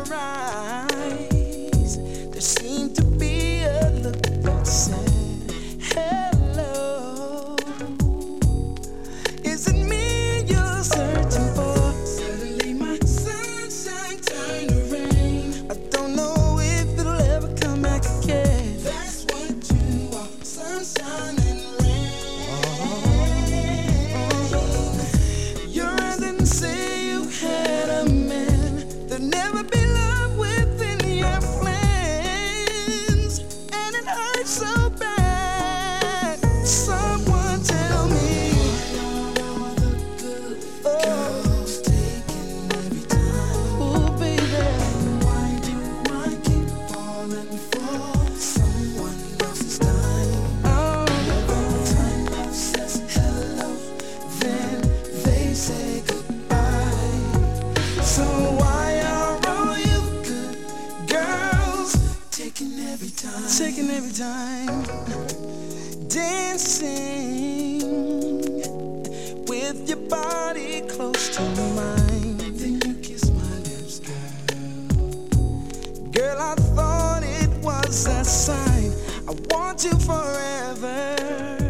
your eyes, there seemed to be a look that said, hello. Is it me you're searching for? Suddenly my sunshine turned to rain. I don't know if it'll ever come back again. That's what you are, sunshine and rain. Your eyes didn't say you had a man. There'll never be love within your plans, and it hurts so bad. Someone tell me. Girls taking every time. Oh, baby. Why do I keep falling for someone else's time? Oh, every time love says hello, then they say goodbye. So why are all you good girls taking every time? Taking every time. Dancing with your body close to mine. Then you kiss my lips, girl. Girl, I thought it was a sign. I want you forever.